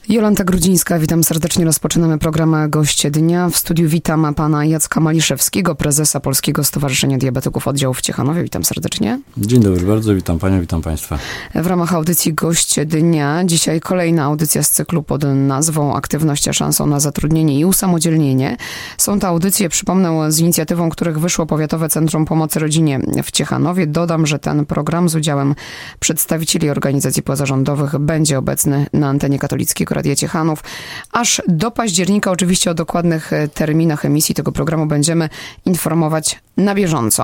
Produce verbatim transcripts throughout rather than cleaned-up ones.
Jolanta Grudzińska, witam serdecznie. Rozpoczynamy program Goście Dnia. W studiu witam pana Jacka Maliszewskiego, prezesa Polskiego Stowarzyszenia Diabetyków Oddziału w Ciechanowie. Witam serdecznie. Dzień dobry bardzo, witam panią, witam państwa. W ramach audycji Goście Dnia dzisiaj kolejna audycja z cyklu pod nazwą Aktywność a szansą na zatrudnienie i usamodzielnienie. Są to audycje, przypomnę, z inicjatywą których wyszło Powiatowe Centrum Pomocy Rodzinie w Ciechanowie. Dodam, że ten program z udziałem przedstawicieli organizacji pozarządowych będzie obecny na antenie katolickiego Radia Ciechanów. Aż do października, oczywiście o dokładnych terminach emisji tego programu będziemy informować na bieżąco.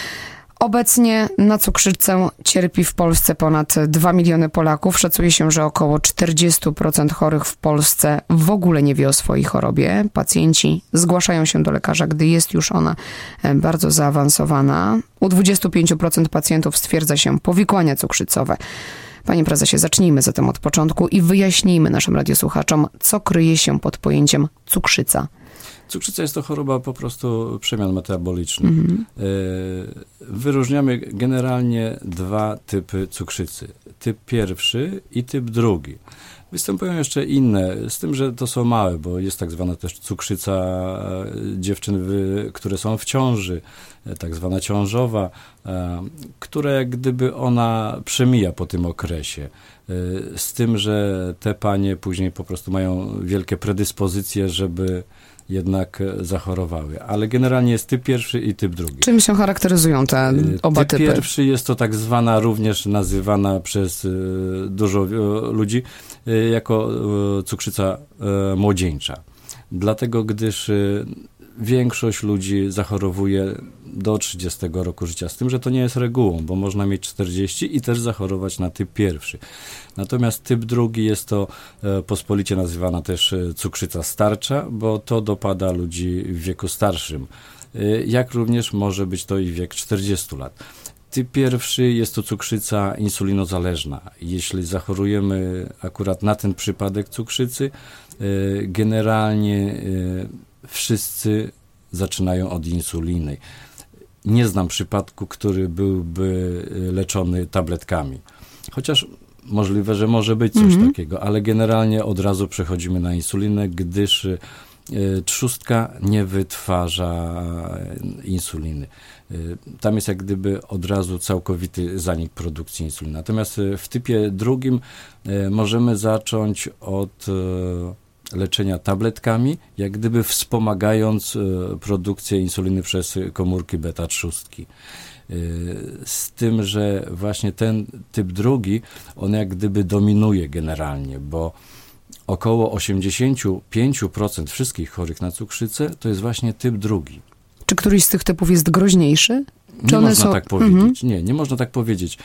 Obecnie na cukrzycę cierpi w Polsce ponad dwa miliony Polaków. Szacuje się, że około czterdzieści procent chorych w Polsce w ogóle nie wie o swojej chorobie. Pacjenci zgłaszają się do lekarza, gdy jest już ona bardzo zaawansowana. U dwadzieścia pięć procent pacjentów stwierdza się powikłania cukrzycowe. Panie prezesie, zacznijmy zatem od początku i wyjaśnijmy naszym radiosłuchaczom, co kryje się pod pojęciem cukrzyca. Cukrzyca jest to choroba po prostu przemian metabolicznych. Mhm. Wyróżniamy generalnie dwa typy cukrzycy. Typ pierwszy i typ drugi. Występują jeszcze inne, z tym, że to są małe, bo jest tak zwana też cukrzyca dziewczyn, które są w ciąży, tak zwana ciążowa, która jak gdyby ona przemija po tym okresie. Z tym, że te panie później po prostu mają wielkie predyspozycje, żeby jednak zachorowały. Ale generalnie jest typ pierwszy i typ drugi. Czym się charakteryzują te oba typ typy? Typ pierwszy jest to tak zwana, również nazywana przez dużo ludzi jako cukrzyca młodzieńcza. Dlatego, gdyż większość ludzi zachorowuje do trzydziestego roku życia, z tym, że to nie jest regułą, bo można mieć czterdzieści i też zachorować na typ pierwszy. Natomiast typ drugi jest to pospolicie nazywana też cukrzyca starcza, bo to dopada ludzi w wieku starszym, jak również może być to i wiek czterdziestu lat. Typ pierwszy jest to cukrzyca insulinozależna. Jeśli zachorujemy akurat na ten przypadek cukrzycy, generalnie wszyscy zaczynają od insuliny. Nie znam przypadku, który byłby leczony tabletkami. Chociaż możliwe, że może być coś mm-hmm. takiego, ale generalnie od razu przechodzimy na insulinę, gdyż trzustka nie wytwarza insuliny. Tam jest jak gdyby od razu całkowity zanik produkcji insuliny. Natomiast w typie drugim możemy zacząć od leczenia tabletkami, jak gdyby wspomagając produkcję insuliny przez komórki beta trzustki. Z tym, że właśnie ten typ drugi, on jak gdyby dominuje generalnie, bo około osiemdziesiąt pięć procent wszystkich chorych na cukrzycę to jest właśnie typ drugi. Czy któryś z tych typów jest groźniejszy? Czy nie one można są... tak powiedzieć. Mhm. Nie, nie można tak powiedzieć.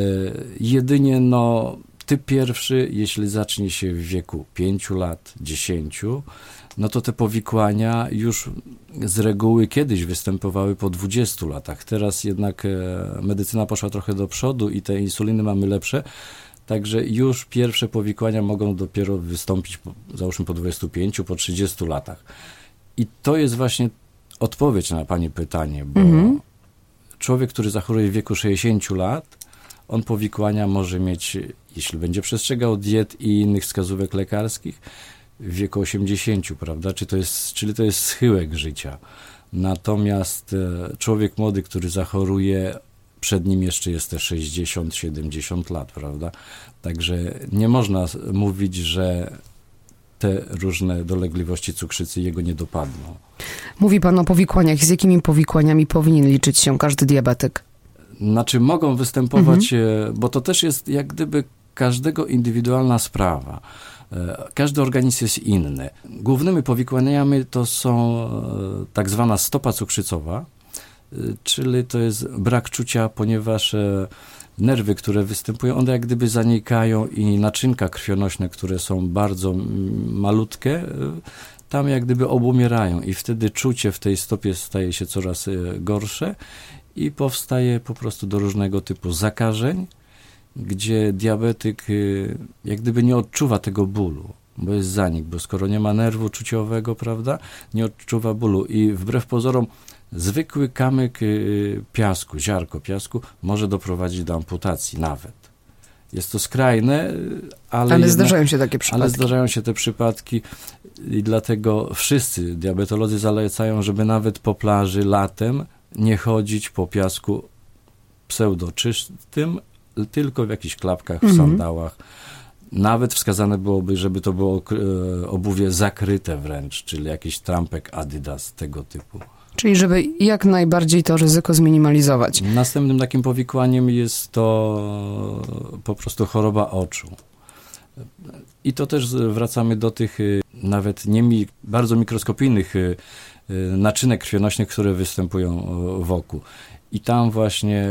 Jedynie no typ pierwszy, jeśli zacznie się w wieku pięciu lat, dziesięciu, no to te powikłania już z reguły kiedyś występowały po dwudziestu latach. Teraz jednak medycyna poszła trochę do przodu i te insuliny mamy lepsze, także już pierwsze powikłania mogą dopiero wystąpić, po, załóżmy po dwudziestu pięciu, po trzydziestu latach. I to jest właśnie odpowiedź na pani pytanie, bo mhm. człowiek, który zachoruje w wieku sześćdziesięciu lat, on powikłania może mieć, jeśli będzie przestrzegał diet i innych wskazówek lekarskich, w wieku osiemdziesięciu, prawda? Czy to jest, czyli to jest schyłek życia. Natomiast człowiek młody, który zachoruje, przed nim jeszcze jest te sześćdziesiąt siedemdziesiąt lat, prawda? Także nie można mówić, że te różne dolegliwości cukrzycy jego nie dopadną. Mówi pan o powikłaniach. Z jakimi powikłaniami powinien liczyć się każdy diabetyk? Znaczy mogą występować, mhm. bo to też jest jak gdyby każdego indywidualna sprawa. Każdy organizm jest inny. Głównymi powikłaniami to są tak zwana stopa cukrzycowa, czyli to jest brak czucia, ponieważ nerwy, które występują, one jak gdyby zanikają i naczynka krwionośne, które są bardzo malutkie, tam jak gdyby obumierają i wtedy czucie w tej stopie staje się coraz gorsze i powstaje po prostu do różnego typu zakażeń, gdzie diabetyk jak gdyby nie odczuwa tego bólu, bo jest zanik, bo skoro nie ma nerwu czuciowego, prawda, nie odczuwa bólu i wbrew pozorom zwykły kamyk piasku, ziarko piasku może doprowadzić do amputacji nawet. Jest to skrajne, ale... Ale jednak, zdarzają się takie przypadki. Ale zdarzają się te przypadki i dlatego wszyscy diabetolodzy zalecają, żeby nawet po plaży latem nie chodzić po piasku pseudoczystym, tylko w jakichś klapkach, w mhm. sandałach. Nawet wskazane byłoby, żeby to było obuwie zakryte wręcz, czyli jakiś trampek Adidas, tego typu. Czyli żeby jak najbardziej to ryzyko zminimalizować. Następnym takim powikłaniem jest to po prostu choroba oczu. I to też wracamy do tych nawet nie mi, bardzo mikroskopijnych naczynek krwionośnych, które występują wokół. I tam właśnie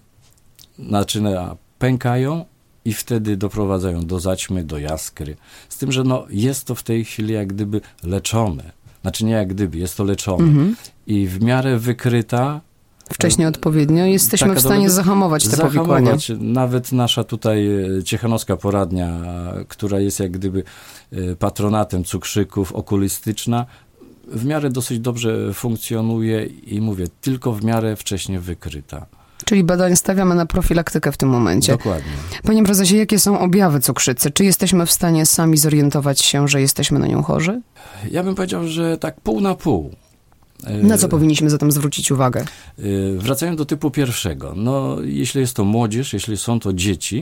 naczynia pękają i wtedy doprowadzają do zaćmy, do jaskry. Z tym, że no, jest to w tej chwili jak gdyby leczone. Znaczy nie jak gdyby, jest to leczone. Mhm. I w miarę wykryta... Wcześniej odpowiednio jesteśmy w stanie zahamować te zahamować. powikłania. Nawet nasza tutaj ciechanowska poradnia, która jest jak gdyby patronatem cukrzyków, okulistyczna, w miarę dosyć dobrze funkcjonuje i mówię, tylko w miarę wcześnie wykryta. Czyli badań stawiamy na profilaktykę w tym momencie. Dokładnie. Panie prezesie, jakie są objawy cukrzycy? Czy jesteśmy w stanie sami zorientować się, że jesteśmy na nią chorzy? Ja bym powiedział, że tak pół na pół. Na co powinniśmy zatem zwrócić uwagę? Wracając do typu pierwszego. No, jeśli jest to młodzież, jeśli są to dzieci,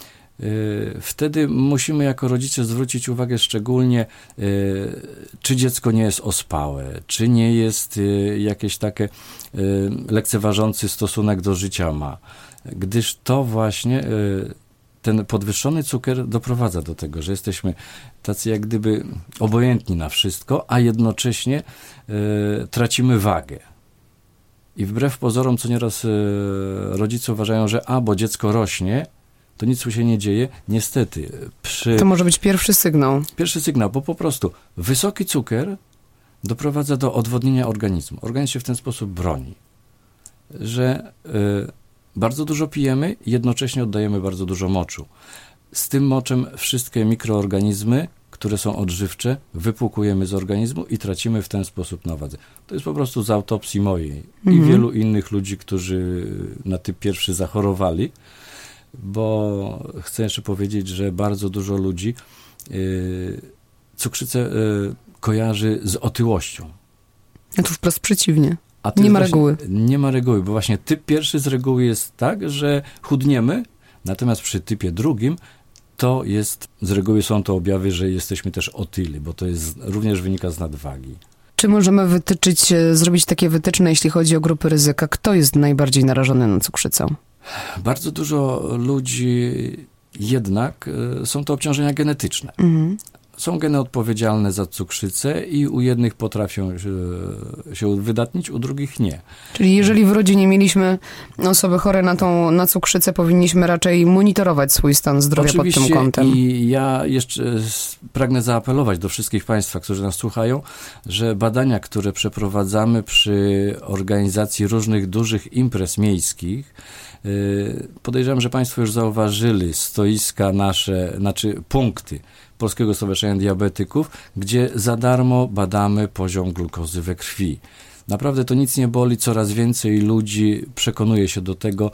wtedy musimy jako rodzice zwrócić uwagę szczególnie, czy dziecko nie jest ospałe, czy nie jest jakieś takie lekceważący stosunek do życia ma. Gdyż to właśnie ten podwyższony cukier doprowadza do tego, że jesteśmy tacy jak gdyby obojętni na wszystko, a jednocześnie tracimy wagę. I wbrew pozorom, co nieraz rodzice uważają, że a, bo dziecko rośnie, to nic mu się nie dzieje. Niestety. Przy... To może być pierwszy sygnał. Pierwszy sygnał, bo po prostu wysoki cukier doprowadza do odwodnienia organizmu. Organizm się w ten sposób broni, że y, bardzo dużo pijemy, jednocześnie oddajemy bardzo dużo moczu. Z tym moczem wszystkie mikroorganizmy, które są odżywcze, wypłukujemy z organizmu i tracimy w ten sposób na wadze. To jest po prostu z autopsji mojej mhm. i wielu innych ludzi, którzy na typ pierwszy zachorowali, bo chcę jeszcze powiedzieć, że bardzo dużo ludzi yy, cukrzycę yy, kojarzy z otyłością. A tu wprost przeciwnie. A nie ma właśnie, reguły. Nie ma reguły, bo właśnie typ pierwszy z reguły jest tak, że chudniemy, natomiast przy typie drugim to jest, z reguły są to objawy, że jesteśmy też otyli, bo to jest również wynika z nadwagi. Czy możemy wytyczyć, zrobić takie wytyczne, jeśli chodzi o grupy ryzyka? Kto jest najbardziej narażony na cukrzycę? Bardzo dużo ludzi jednak są to obciążenia genetyczne. Mhm. Są geny odpowiedzialne za cukrzycę i u jednych potrafią się wydatnić, u drugich nie. Czyli jeżeli w rodzinie mieliśmy osoby chore na tą na cukrzycę, powinniśmy raczej monitorować swój stan zdrowia Oczywiście, pod tym kątem. I ja jeszcze pragnę zaapelować do wszystkich Państwa, którzy nas słuchają, że badania, które przeprowadzamy przy organizacji różnych dużych imprez miejskich, podejrzewam, że Państwo już zauważyli stoiska nasze, znaczy punkty Polskiego Stowarzyszenia Diabetyków, gdzie za darmo badamy poziom glukozy we krwi. Naprawdę to nic nie boli, coraz więcej ludzi przekonuje się do tego.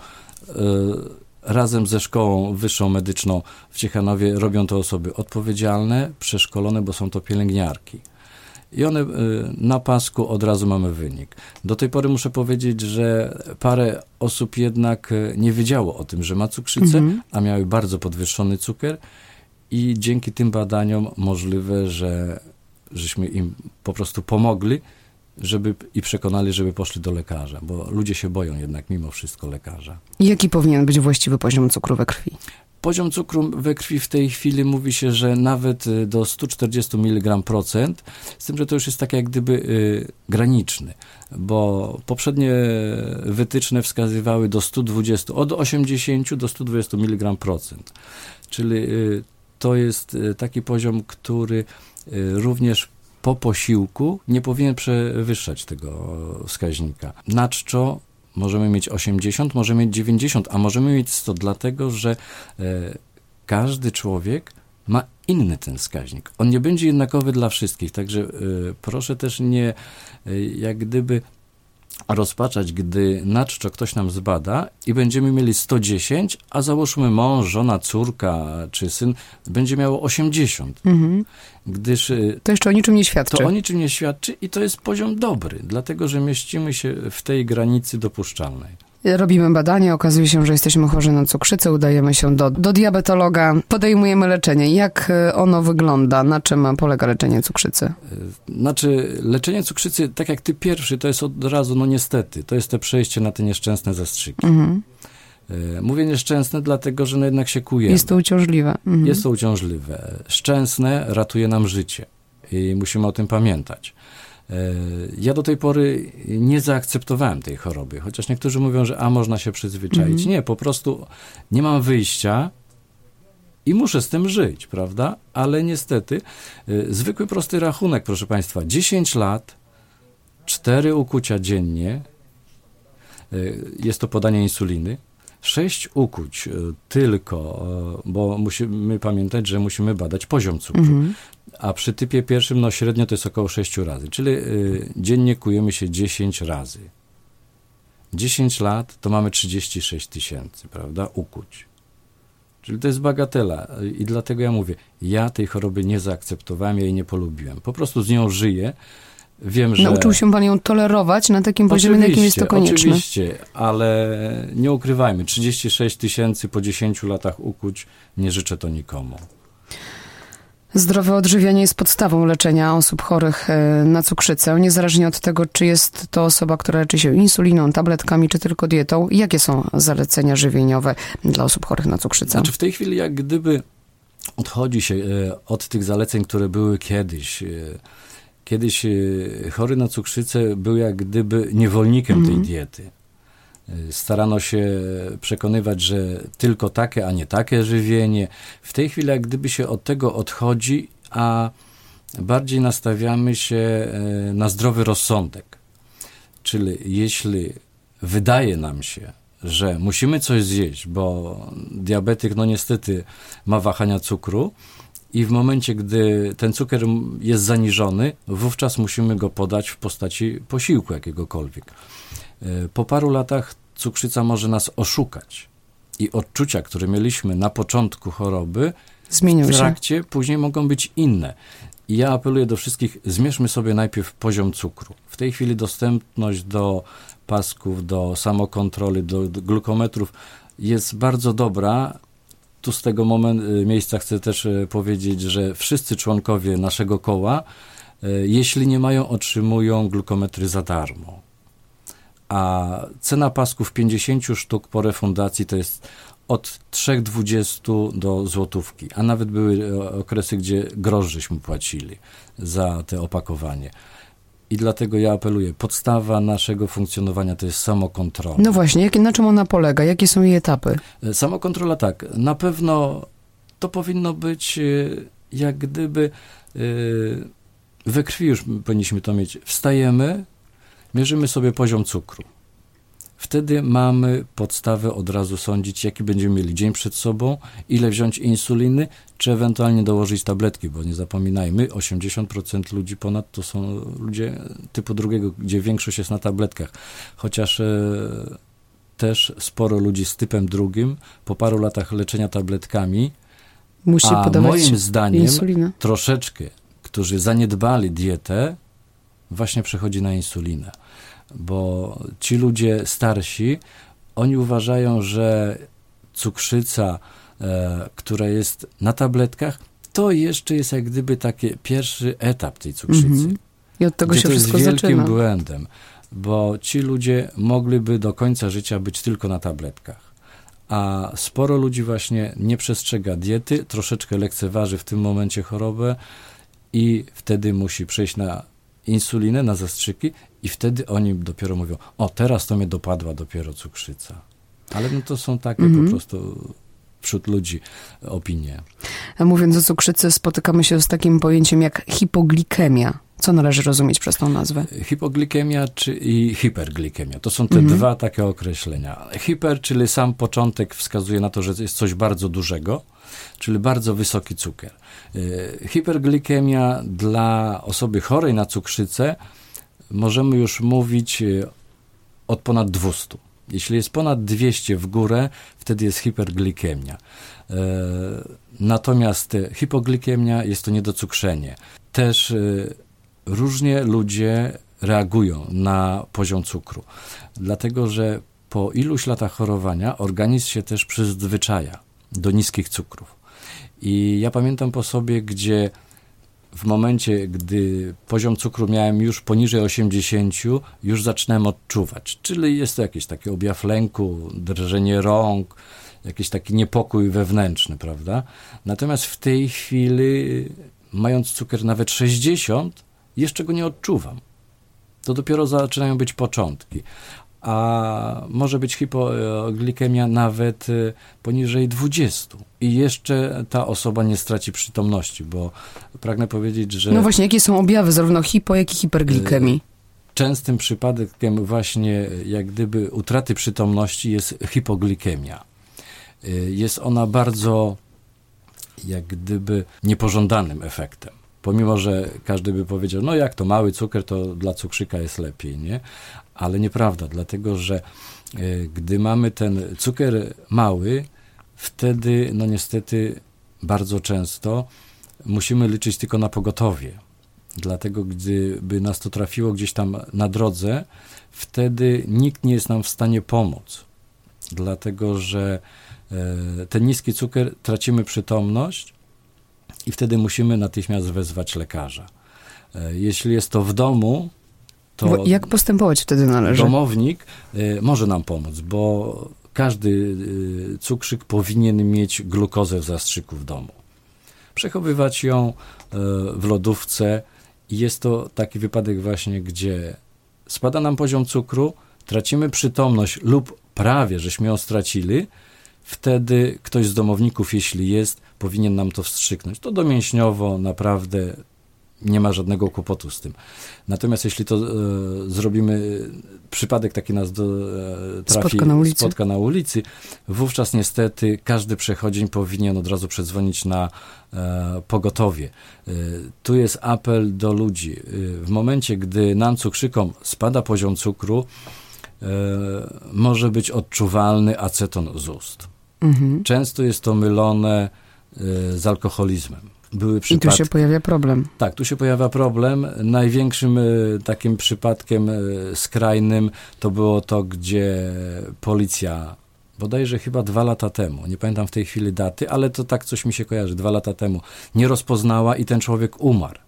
Razem ze szkołą wyższą medyczną w Ciechanowie robią to osoby odpowiedzialne, przeszkolone, bo są to pielęgniarki. I one na pasku od razu mamy wynik. Do tej pory muszę powiedzieć, że parę osób jednak nie wiedziało o tym, że ma cukrzycę, mhm. a miały bardzo podwyższony cukier i dzięki tym badaniom możliwe, że żeśmy im po prostu pomogli, żeby i przekonali, żeby poszli do lekarza, bo ludzie się boją jednak mimo wszystko lekarza. Jaki powinien być właściwy poziom cukru we krwi? Poziom cukru we krwi w tej chwili mówi się, że nawet do sto czterdzieści miligramów procent, z tym, że to już jest tak jak gdyby y, graniczny, bo poprzednie wytyczne wskazywały do sto dwadzieścia, od osiemdziesięciu do stu dwudziestu miligramów procent, czyli y, to jest y, taki poziom, który y, również po posiłku nie powinien przewyższać tego wskaźnika. Na czczo możemy mieć osiemdziesiąt, możemy mieć dziewięćdziesiąt, a możemy mieć sto, dlatego że e, każdy człowiek ma inny ten wskaźnik. On nie będzie jednakowy dla wszystkich, także e, proszę też nie e, jak gdyby rozpaczać, gdy nadto ktoś nam zbada i będziemy mieli sto dziesięć, a załóżmy mąż, żona, córka czy syn będzie miało osiemdziesiąt. Mhm. Gdyż to jeszcze o niczym nie świadczy. To o niczym nie świadczy i to jest poziom dobry, dlatego że mieścimy się w tej granicy dopuszczalnej. Robimy badania, okazuje się, że jesteśmy chorzy na cukrzycę, udajemy się do, do diabetologa, podejmujemy leczenie. Jak ono wygląda? Na czym polega leczenie cukrzycy? Znaczy, leczenie cukrzycy, tak jak ty pierwszy, to jest od razu, no niestety, to jest to przejście na te nieszczęsne zastrzyki. Mhm. Mówię nieszczęsne, dlatego, że no jednak się kujemy. Jest to uciążliwe. Mhm. Jest to uciążliwe. Szczęsne ratuje nam życie i musimy o tym pamiętać. Ja do tej pory nie zaakceptowałem tej choroby, chociaż niektórzy mówią, że a można się przyzwyczaić. Mm-hmm. Nie, po prostu nie mam wyjścia i muszę z tym żyć, prawda? Ale niestety y, zwykły, prosty rachunek, proszę Państwa, dziesięć lat, cztery ukucia dziennie, y, jest to podanie insuliny, sześć ukuć y, tylko, y, bo musimy pamiętać, że musimy badać poziom cukru. Mm-hmm. A przy typie pierwszym, no średnio to jest około sześć razy, czyli y, dziennie kujemy się dziesięć razy. dziesięć lat to mamy trzydzieści sześć tysięcy, prawda, ukuć. Czyli to jest bagatela i dlatego ja mówię, ja tej choroby nie zaakceptowałem, ja jej nie polubiłem. Po prostu z nią żyję. Wiem, że... Nauczył się pan ją tolerować na takim poziomie, na jakim jest to konieczne. Oczywiście, ale nie ukrywajmy, trzydzieści sześć tysięcy po dziesięciu latach ukuć, nie życzę to nikomu. Zdrowe odżywianie jest podstawą leczenia osób chorych na cukrzycę, niezależnie od tego, czy jest to osoba, która leczy się insuliną, tabletkami, czy tylko dietą. Jakie są zalecenia żywieniowe dla osób chorych na cukrzycę? Znaczy w tej chwili jak gdyby odchodzi się od tych zaleceń, które były kiedyś. Kiedyś chory na cukrzycę był jak gdyby niewolnikiem mm. tej diety. Starano się przekonywać, że tylko takie, a nie takie żywienie. W tej chwili jak gdyby się od tego odchodzi, a bardziej nastawiamy się na zdrowy rozsądek. Czyli jeśli wydaje nam się, że musimy coś zjeść, bo diabetyk no niestety ma wahania cukru i w momencie, gdy ten cukier jest zaniżony, wówczas musimy go podać w postaci posiłku jakiegokolwiek. Po paru latach cukrzyca może nas oszukać i odczucia, które mieliśmy na początku choroby, zmienią w trakcie się. Później mogą być inne. I ja apeluję do wszystkich, zmierzmy sobie najpierw poziom cukru. W tej chwili dostępność do pasków, do samokontroli, do, do glukometrów jest bardzo dobra. Tu z tego moment, miejsca chcę też powiedzieć, że wszyscy członkowie naszego koła, jeśli nie mają, otrzymują glukometry za darmo. A cena pasków pięćdziesiąt sztuk po refundacji to jest od trzy dwadzieścia do złotówki, a nawet były okresy, gdzie grosz żeśmy płacili za te opakowanie. I dlatego ja apeluję, podstawa naszego funkcjonowania to jest samokontrola. No właśnie, jak, na czym ona polega? Jakie są jej etapy? Samokontrola tak, na pewno to powinno być jak gdyby we krwi już powinniśmy to mieć. Wstajemy, mierzymy sobie poziom cukru. Wtedy mamy podstawę od razu sądzić, jaki będziemy mieli dzień przed sobą, ile wziąć insuliny, czy ewentualnie dołożyć tabletki, bo nie zapominajmy, osiemdziesiąt procent ludzi ponad to są ludzie typu drugiego, gdzie większość jest na tabletkach. Chociaż e, też sporo ludzi z typem drugim po paru latach leczenia tabletkami, musi a podawać moim zdaniem insulinę. Troszeczkę, którzy zaniedbali dietę, właśnie przechodzi na insulinę. Bo ci ludzie starsi, oni uważają, że cukrzyca, e, która jest na tabletkach, to jeszcze jest jak gdyby taki pierwszy etap tej cukrzycy. Mm-hmm. I od tego się to wszystko jest wielkim zaczyna. błędem, bo ci ludzie mogliby do końca życia być tylko na tabletkach. A sporo ludzi właśnie nie przestrzega diety, troszeczkę lekceważy w tym momencie chorobę i wtedy musi przejść na insulinę, na zastrzyki i wtedy oni dopiero mówią, o teraz to mnie dopadła dopiero cukrzyca. Ale no to są takie mm-hmm. po prostu wśród ludzi opinie. A mówiąc o cukrzycy, spotykamy się z takim pojęciem jak hipoglikemia. Co należy rozumieć przez tą nazwę? Hipoglikemia czy i hiperglikemia. To są te mm-hmm. dwa takie określenia. Hiper, czyli sam początek wskazuje na to, że jest coś bardzo dużego, czyli bardzo wysoki cukier. Hiperglikemia dla osoby chorej na cukrzycę możemy już mówić od ponad dwieście. Jeśli jest ponad dwieście w górę, wtedy jest hiperglikemia. E, natomiast hipoglikemia jest to niedocukrzenie. Też e, różnie ludzie reagują na poziom cukru, dlatego że po iluś latach chorowania organizm się też przyzwyczaja do niskich cukrów. I ja pamiętam po sobie, gdzie w momencie, gdy poziom cukru miałem już poniżej osiemdziesięciu, już zaczynałem odczuwać. Czyli jest to jakiś taki objaw lęku, drżenie rąk, jakiś taki niepokój wewnętrzny, prawda? Natomiast w tej chwili, mając cukier nawet sześćdziesiąt, jeszcze go nie odczuwam. To dopiero zaczynają być początki. A może być hipoglikemia nawet poniżej dwudziestu. I jeszcze ta osoba nie straci przytomności, bo pragnę powiedzieć, że... No właśnie, jakie są objawy zarówno hipo, jak i hiperglikemii? Częstym przypadkiem właśnie jak gdyby utraty przytomności jest hipoglikemia. Jest ona bardzo jak gdyby niepożądanym efektem. Pomimo, że każdy by powiedział, no jak to mały cukier, to dla cukrzyka jest lepiej, nie? Ale nieprawda, dlatego że y, gdy mamy ten cukier mały, wtedy no niestety bardzo często musimy liczyć tylko na pogotowie. Dlatego gdyby nas to trafiło gdzieś tam na drodze, wtedy nikt nie jest nam w stanie pomóc. Dlatego że y, ten niski cukier, tracimy przytomność i wtedy musimy natychmiast wezwać lekarza. Y, jeśli jest to w domu, to bo jak postępować wtedy należy? Domownik y, może nam pomóc, bo każdy y, cukrzyk powinien mieć glukozę w zastrzyku w domu. Przechowywać ją y, w lodówce i jest to taki wypadek właśnie, gdzie spada nam poziom cukru, tracimy przytomność lub prawie, żeśmy ją stracili, wtedy ktoś z domowników, jeśli jest, powinien nam to wstrzyknąć. To domięśniowo naprawdę nie ma żadnego kłopotu z tym. Natomiast jeśli to e, zrobimy, przypadek taki nas do, e, trafi, spotka na ulicy. spotka na ulicy, wówczas niestety każdy przechodzień powinien od razu przedzwonić na e, pogotowie. E, tu jest apel do ludzi. E, w momencie, gdy nam cukrzykom spada poziom cukru, e, może być odczuwalny aceton z ust. Mhm. Często jest to mylone e, z alkoholizmem. Były przypadki. I tu się pojawia problem. Tak, tu się pojawia problem. Największym y, takim przypadkiem y, skrajnym to było to, gdzie policja, bodajże chyba dwa lata temu, nie pamiętam w tej chwili daty, ale to tak coś mi się kojarzy, dwa lata temu, nie rozpoznała i ten człowiek umarł,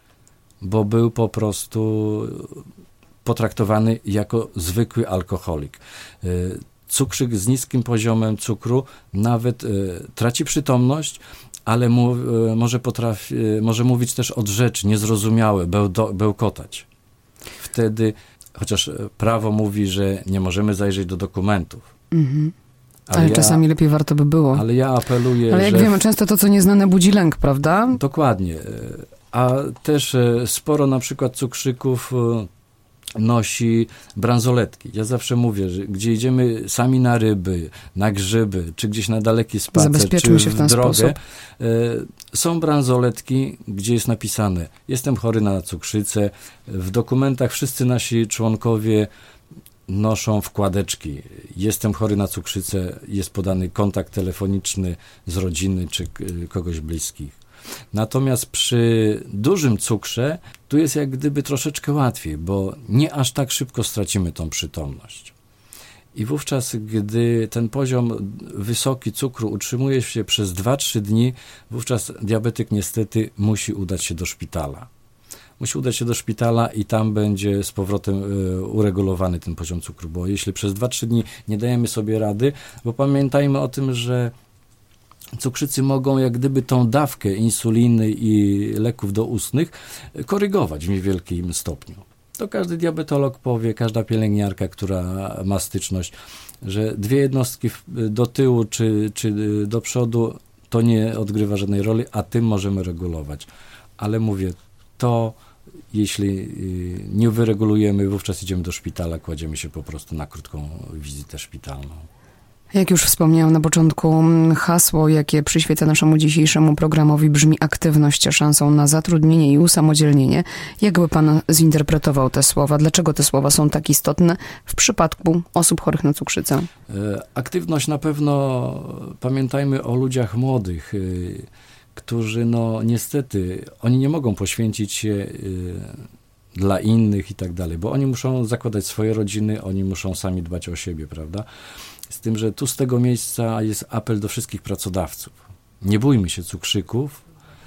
bo był po prostu potraktowany jako zwykły alkoholik. Y, cukrzyk z niskim poziomem cukru nawet y, traci przytomność, ale mu, y, może, potrafi, y, może mówić też od rzeczy niezrozumiałe, bełdo, bełkotać. Wtedy, chociaż prawo mówi, że nie możemy zajrzeć do dokumentów. Mm-hmm. Ale, ale ja, czasami lepiej warto by było. Ale ja apeluję, Ale jak że... wiemy, często to, co nieznane, budzi lęk, prawda? Dokładnie. A też sporo na przykład cukrzyków nosi bransoletki. Ja zawsze mówię, że gdzie idziemy sami na ryby, na grzyby, czy gdzieś na daleki spacer, czy się w, ten w drogę, sposób. są bransoletki, gdzie jest napisane: jestem chory na cukrzycę. W dokumentach wszyscy nasi członkowie noszą wkładeczki. Jestem chory na cukrzycę, jest podany kontakt telefoniczny z rodziny, czy kogoś bliskich. Natomiast przy dużym cukrze tu jest jak gdyby troszeczkę łatwiej, bo nie aż tak szybko stracimy tą przytomność. I wówczas, gdy ten poziom wysoki cukru utrzymuje się przez dwa trzy dni, wówczas diabetyk niestety musi udać się do szpitala. Musi udać się do szpitala i tam będzie z powrotem y, uregulowany ten poziom cukru, bo jeśli przez dwa trzy dni nie dajemy sobie rady, bo pamiętajmy o tym, że cukrzycy mogą jak gdyby tą dawkę insuliny i leków doustnych korygować w niewielkim stopniu. To każdy diabetolog powie, każda pielęgniarka, która ma styczność, że dwie jednostki do tyłu czy, czy do przodu to nie odgrywa żadnej roli, a tym możemy regulować. Ale mówię, to jeśli nie wyregulujemy, wówczas idziemy do szpitala, kładziemy się po prostu na krótką wizytę szpitalną. Jak już wspomniałam na początku, hasło, jakie przyświeca naszemu dzisiejszemu programowi, brzmi aktywność szansą na zatrudnienie i usamodzielnienie. Jak by pan zinterpretował te słowa? Dlaczego te słowa są tak istotne w przypadku osób chorych na cukrzycę? Aktywność na pewno, pamiętajmy o ludziach młodych, którzy no niestety, oni nie mogą poświęcić się dla innych i tak dalej, bo oni muszą zakładać swoje rodziny, oni muszą sami dbać o siebie, prawda? Z tym, że tu z tego miejsca jest apel do wszystkich pracodawców. Nie bójmy się cukrzyków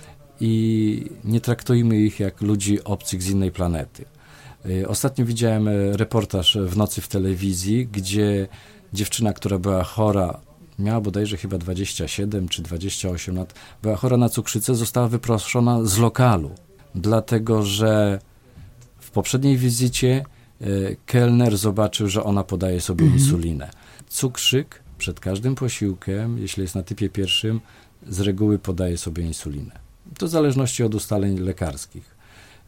i nie traktujmy ich jak ludzi obcych z innej planety. Ostatnio widziałem reportaż w nocy w telewizji, gdzie dziewczyna, która była chora, miała bodajże chyba dwadzieścia siedem czy dwadzieścia osiem lat, była chora na cukrzycę, została wyproszona z lokalu, dlatego że w poprzedniej wizycie kelner zobaczył, że ona podaje sobie mhm. insulinę. Cukrzyk przed każdym posiłkiem, jeśli jest na typie pierwszym, z reguły podaje sobie insulinę. To w zależności od ustaleń lekarskich.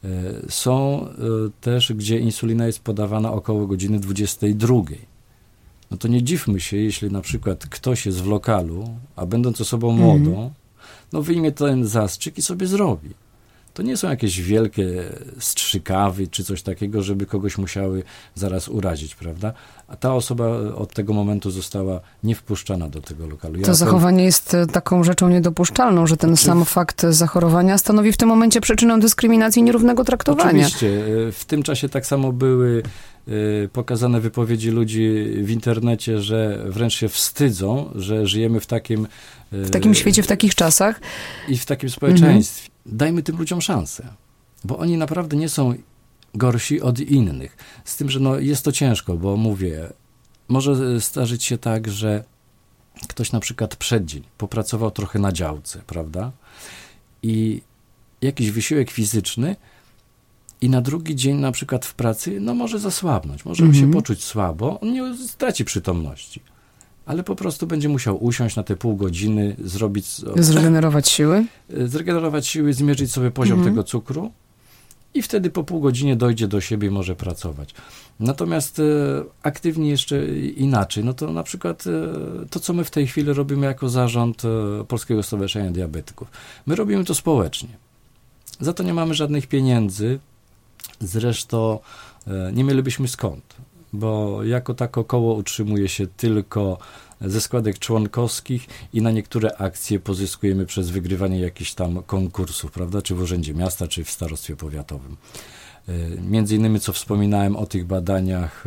Są też, gdzie insulina jest podawana około godziny dwudziestej drugiej. No to nie dziwmy się, jeśli na przykład ktoś jest w lokalu, a będąc osobą młodą, mhm. no wyjmie ten zastrzyk i sobie zrobi. To nie są jakieś wielkie strzykawy czy coś takiego, żeby kogoś musiały zaraz urazić, prawda? A ta osoba od tego momentu została niewpuszczana do tego lokalu. Ja to zachowanie jest taką rzeczą niedopuszczalną, że ten znaczy, sam fakt zachorowania stanowi w tym momencie przyczynę dyskryminacji i nierównego traktowania. Oczywiście. W tym czasie tak samo były pokazane wypowiedzi ludzi w internecie, że wręcz się wstydzą, że żyjemy w takim... W takim świecie, w takich czasach. I w takim społeczeństwie. Mhm. Dajmy tym ludziom szansę, bo oni naprawdę nie są gorsi od innych. Z tym, że no jest to ciężko, bo mówię, może zdarzyć się tak, że ktoś na przykład przed dzień popracował trochę na działce, prawda? I jakiś wysiłek fizyczny i na drugi dzień na przykład w pracy, no może zasłabnąć, może mhm. się poczuć słabo, on nie straci przytomności. Ale po prostu będzie musiał usiąść na te pół godziny, zrobić... Zregenerować siły? Zregenerować siły, zmierzyć sobie poziom mhm. tego cukru i wtedy po pół godzinie dojdzie do siebie i może pracować. Natomiast e, aktywni jeszcze inaczej, no to na przykład e, to, co my w tej chwili robimy jako zarząd e, Polskiego Stowarzyszenia Diabetyków. My robimy to społecznie. Za to nie mamy żadnych pieniędzy. Zresztą e, nie mielibyśmy skąd. Bo jako tako koło utrzymuje się tylko ze składek członkowskich i na niektóre akcje pozyskujemy przez wygrywanie jakichś tam konkursów, prawda, czy w Urzędzie Miasta, czy w Starostwie Powiatowym. Między innymi, co wspominałem o tych badaniach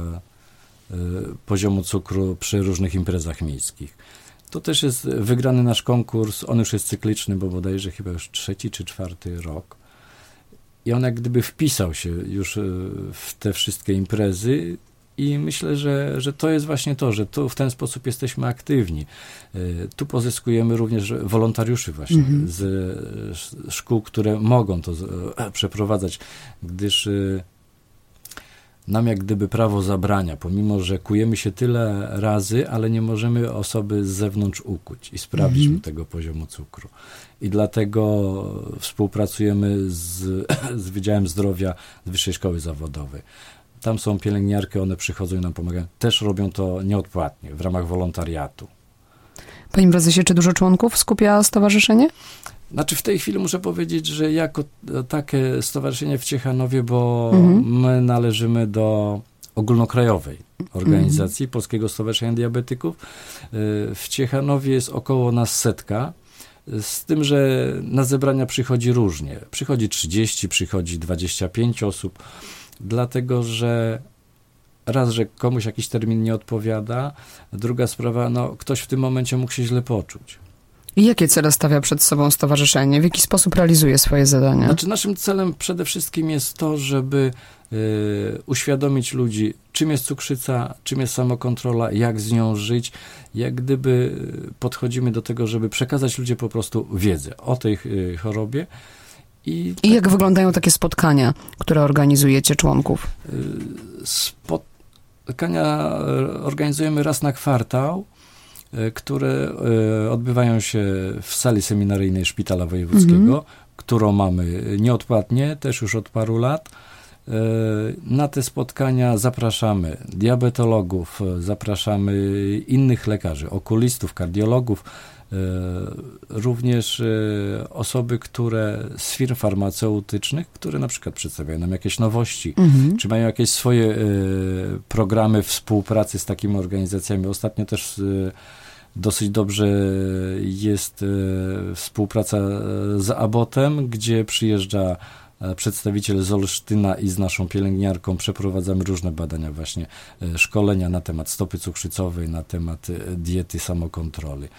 poziomu cukru przy różnych imprezach miejskich. To też jest wygrany nasz konkurs, on już jest cykliczny, bo bodajże chyba już trzeci czy czwarty rok. I on jak gdyby wpisał się już w te wszystkie imprezy i myślę, że, że to jest właśnie to, że tu w ten sposób jesteśmy aktywni. Tu pozyskujemy również wolontariuszy właśnie mm-hmm. z szkół, które mogą to przeprowadzać, gdyż nam jak gdyby prawo zabrania, pomimo że kujemy się tyle razy, ale nie możemy osoby z zewnątrz ukuć i sprawdzić mm-hmm. mu tego poziomu cukru. I dlatego współpracujemy z, z Wydziałem Zdrowia z Wyższej Szkoły Zawodowej. Tam są pielęgniarki, one przychodzą i nam pomagają. Też robią to nieodpłatnie, w ramach wolontariatu. Panie prezesie, czy dużo członków skupia stowarzyszenie? Znaczy w tej chwili muszę powiedzieć, że jako takie stowarzyszenie w Ciechanowie, bo mhm. my należymy do ogólnokrajowej organizacji mhm. Polskiego Stowarzyszenia Diabetyków. W Ciechanowie jest około nas setka, z tym, że na zebrania przychodzi różnie. Przychodzi trzydzieści, przychodzi dwadzieścia pięć osób, dlatego że raz, że komuś jakiś termin nie odpowiada, druga sprawa, no ktoś w tym momencie mógł się źle poczuć. I jakie cele stawia przed sobą stowarzyszenie? W jaki sposób realizuje swoje zadania? Znaczy naszym celem przede wszystkim jest to, żeby y, uświadomić ludzi, czym jest cukrzyca, czym jest samokontrola, jak z nią żyć. Jak gdyby podchodzimy do tego, żeby przekazać ludziom po prostu wiedzę o tej y, chorobie. I, I jak wyglądają takie spotkania, które organizujecie członków? Y, spotkania organizujemy raz na kwartał, które odbywają się w sali seminaryjnej Szpitala Wojewódzkiego, mm-hmm. którą mamy nieodpłatnie, też już od paru lat. Na te spotkania zapraszamy diabetologów, zapraszamy innych lekarzy, okulistów, kardiologów, również osoby, które z firm farmaceutycznych, które na przykład przedstawiają nam jakieś nowości, mhm. czy mają jakieś swoje programy współpracy z takimi organizacjami. Ostatnio też dosyć dobrze jest współpraca z Abotem, gdzie przyjeżdża przedstawiciel z Olsztyna i z naszą pielęgniarką przeprowadzamy różne badania, właśnie szkolenia na temat stopy cukrzycowej, na temat diety, samokontroli.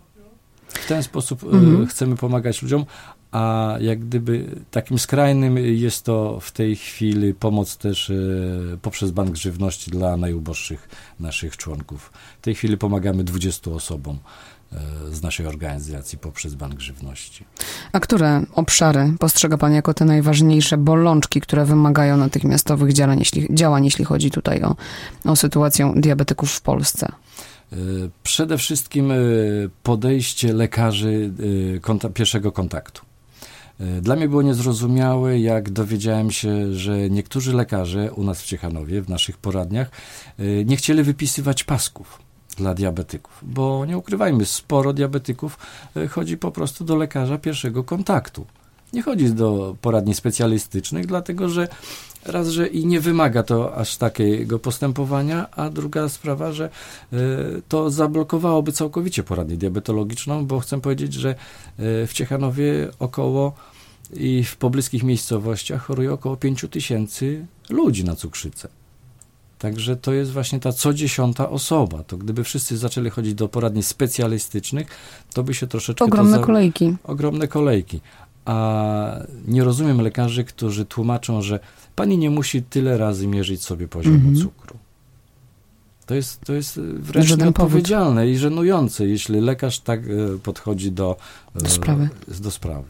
W ten sposób mhm. chcemy pomagać ludziom, a jak gdyby takim skrajnym jest to w tej chwili pomoc też poprzez Bank Żywności dla najuboższych naszych członków. W tej chwili pomagamy dwudziestu osobom z naszej organizacji poprzez Bank Żywności. A które obszary postrzega Pan jako te najważniejsze bolączki, które wymagają natychmiastowych działań, jeśli, działań, jeśli chodzi tutaj o, o sytuację diabetyków w Polsce? Przede wszystkim podejście lekarzy konta- pierwszego kontaktu. Dla mnie było niezrozumiałe, jak dowiedziałem się, że niektórzy lekarze u nas w Ciechanowie, w naszych poradniach, nie chcieli wypisywać pasków dla diabetyków, bo nie ukrywajmy, sporo diabetyków chodzi po prostu do lekarza pierwszego kontaktu. Nie chodzi do poradni specjalistycznych, dlatego że raz, że i nie wymaga to aż takiego postępowania, a druga sprawa, że y, to zablokowałoby całkowicie poradnię diabetologiczną, bo chcę powiedzieć, że y, w Ciechanowie około i w pobliskich miejscowościach choruje około pięć tysięcy ludzi na cukrzycę. Także to jest właśnie ta co dziesiąta osoba. To gdyby wszyscy zaczęli chodzić do poradni specjalistycznych, to by się troszeczkę... Ogromne to za... kolejki. Ogromne kolejki. A nie rozumiem lekarzy, którzy tłumaczą, że pani nie musi tyle razy mierzyć sobie poziomu mm-hmm. cukru. To jest, to jest wręcz nieodpowiedzialne powód. I żenujące, jeśli lekarz tak podchodzi do, do sprawy. do sprawy.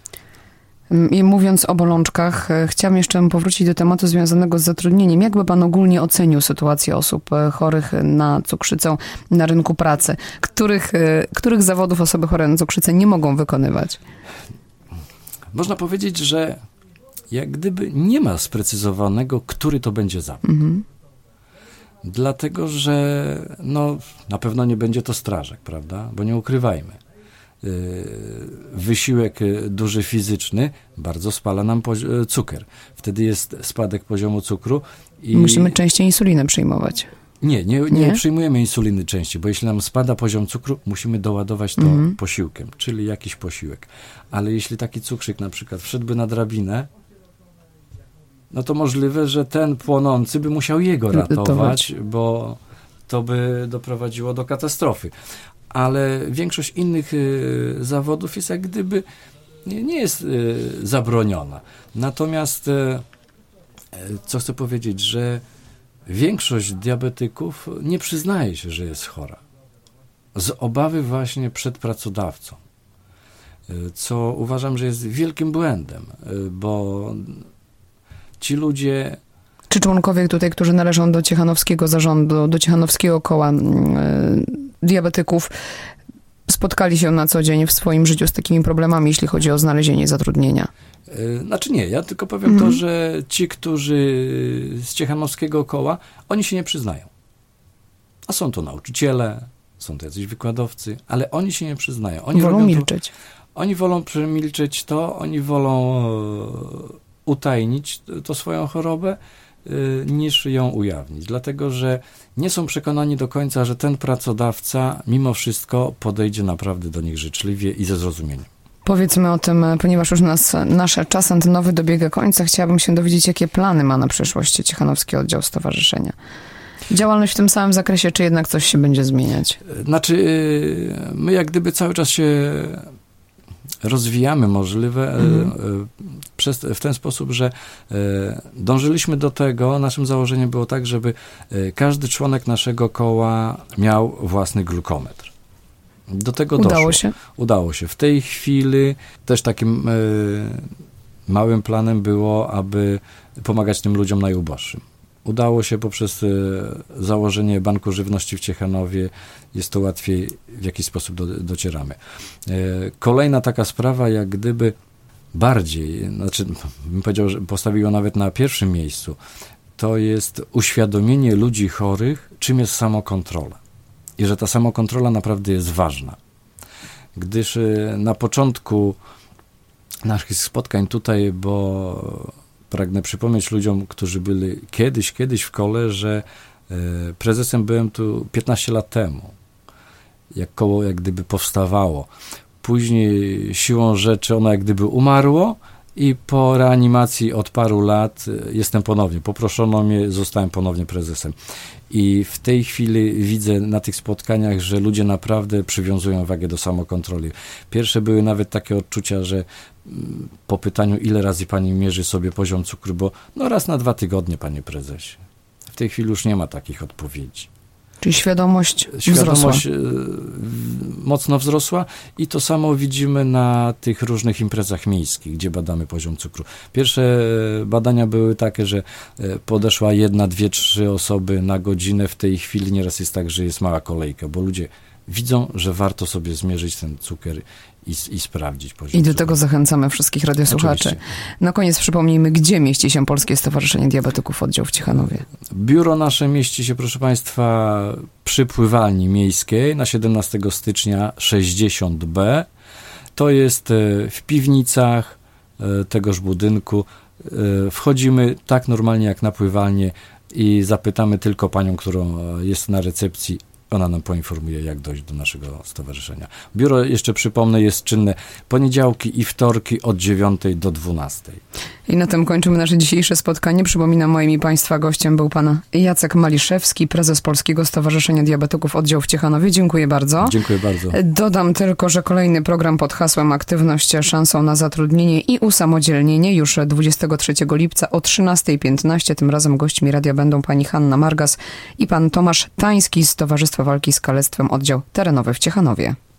I mówiąc o bolączkach, chciałam jeszcze powrócić do tematu związanego z zatrudnieniem. Jakby Pan ogólnie ocenił sytuację osób chorych na cukrzycę na rynku pracy? Których, których zawodów osoby chore na cukrzycę nie mogą wykonywać? Można powiedzieć, że jak gdyby nie ma sprecyzowanego, który to będzie zawód. Mhm. Dlatego, że no, na pewno nie będzie to strażak, prawda? Bo nie ukrywajmy. Wysiłek duży fizyczny bardzo spala nam pozi- cukier. Wtedy jest spadek poziomu cukru. I musimy częściej insulinę przyjmować. Nie, nie, nie, nie przyjmujemy insuliny częściej, bo jeśli nam spada poziom cukru, musimy doładować to mhm. posiłkiem, czyli jakiś posiłek. Ale jeśli taki cukrzyk na przykład wszedłby na drabinę, no to możliwe, że ten płonący by musiał jego ratować, bo to by doprowadziło do katastrofy. Ale większość innych y, zawodów jest jak gdyby nie, nie jest y, zabroniona. Natomiast y, co chcę powiedzieć, że większość diabetyków nie przyznaje się, że jest chora. Z obawy właśnie przed pracodawcą. Y, co uważam, że jest wielkim błędem, y, bo ci ludzie... Czy członkowie tutaj, którzy należą do Ciechanowskiego zarządu, do Ciechanowskiego koła y, diabetyków, spotkali się na co dzień w swoim życiu z takimi problemami, jeśli chodzi o znalezienie zatrudnienia? Znaczy nie, ja tylko powiem mhm. to, że ci, którzy z Ciechanowskiego koła, oni się nie przyznają. A są to nauczyciele, są to jacyś wykładowcy, ale oni się nie przyznają. Oni wolą milczeć. To, oni wolą przemilczeć to, oni wolą utajnić to swoją chorobę, niż ją ujawnić. Dlatego, że nie są przekonani do końca, że ten pracodawca mimo wszystko podejdzie naprawdę do nich życzliwie i ze zrozumieniem. Powiedzmy o tym, ponieważ już nas, nasz czas antenowy dobiega końca, chciałabym się dowiedzieć, jakie plany ma na przyszłość Ciechanowski Oddział Stowarzyszenia. Działalność w tym samym zakresie, czy jednak coś się będzie zmieniać? Znaczy, my jak gdyby cały czas się rozwijamy możliwe mhm. przez, w ten sposób, że dążyliśmy do tego, naszym założeniem było tak, żeby każdy członek naszego koła miał własny glukometr. Do tego Udało doszło. się? Udało się. W tej chwili też takim małym planem było, aby pomagać tym ludziom najuboższym. Udało się poprzez założenie Banku Żywności w Ciechanowie, jest to łatwiej, w jakiś sposób do, docieramy. Kolejna taka sprawa, jak gdyby bardziej, znaczy bym powiedział, że postawiło nawet na pierwszym miejscu, to jest uświadomienie ludzi chorych, czym jest samokontrola. I że ta samokontrola naprawdę jest ważna. Gdyż na początku naszych spotkań tutaj, bo pragnę przypomnieć ludziom, którzy byli kiedyś, kiedyś w kole, że prezesem byłem tu piętnaście lat temu. Jak koło jak gdyby powstawało. Później siłą rzeczy ono jak gdyby umarło i po reanimacji od paru lat jestem ponownie. Poproszono mnie, zostałem ponownie prezesem. I w tej chwili widzę na tych spotkaniach, że ludzie naprawdę przywiązują wagę do samokontroli. Pierwsze były nawet takie odczucia, że po pytaniu, ile razy pani mierzy sobie poziom cukru, bo no raz na dwa tygodnie, panie prezesie. W tej chwili już nie ma takich odpowiedzi. Czyli świadomość, świadomość wzrosła. mocno wzrosła i to samo widzimy na tych różnych imprezach miejskich, gdzie badamy poziom cukru. Pierwsze badania były takie, że podeszła jedna, dwie, trzy osoby na godzinę. W tej chwili nieraz jest tak, że jest mała kolejka, bo ludzie widzą, że warto sobie zmierzyć ten cukier i, i sprawdzić poziom I do cukru. tego zachęcamy wszystkich radiosłuchaczy. Oczywiście. Na koniec przypomnijmy, gdzie mieści się Polskie Stowarzyszenie Diabetyków Oddział w Ciechanowie. Biuro nasze mieści się, proszę państwa, przy pływalni miejskiej na siedemnastego stycznia sześćdziesiąt B. To jest w piwnicach tegoż budynku. Wchodzimy tak normalnie jak na pływalnię i zapytamy tylko panią, którą jest na recepcji. Ona nam poinformuje, jak dojść do naszego stowarzyszenia. Biuro, jeszcze przypomnę, jest czynne poniedziałki i wtorki od dziewiątej do dwunastej. I na tym kończymy nasze dzisiejsze spotkanie. Przypominam, moim i państwa gościem był pan Jacek Maliszewski, prezes Polskiego Stowarzyszenia Diabetyków Oddział w Ciechanowie. Dziękuję bardzo. Dziękuję bardzo. Dodam tylko, że kolejny program pod hasłem Aktywność szansą na zatrudnienie i usamodzielnienie już dwudziestego trzeciego lipca o trzynastej piętnaście. Tym razem gośćmi radia będą pani Hanna Margas i pan Tomasz Tański z Towarzystwa Walki z Kalectwem Oddział Terenowy w Ciechanowie.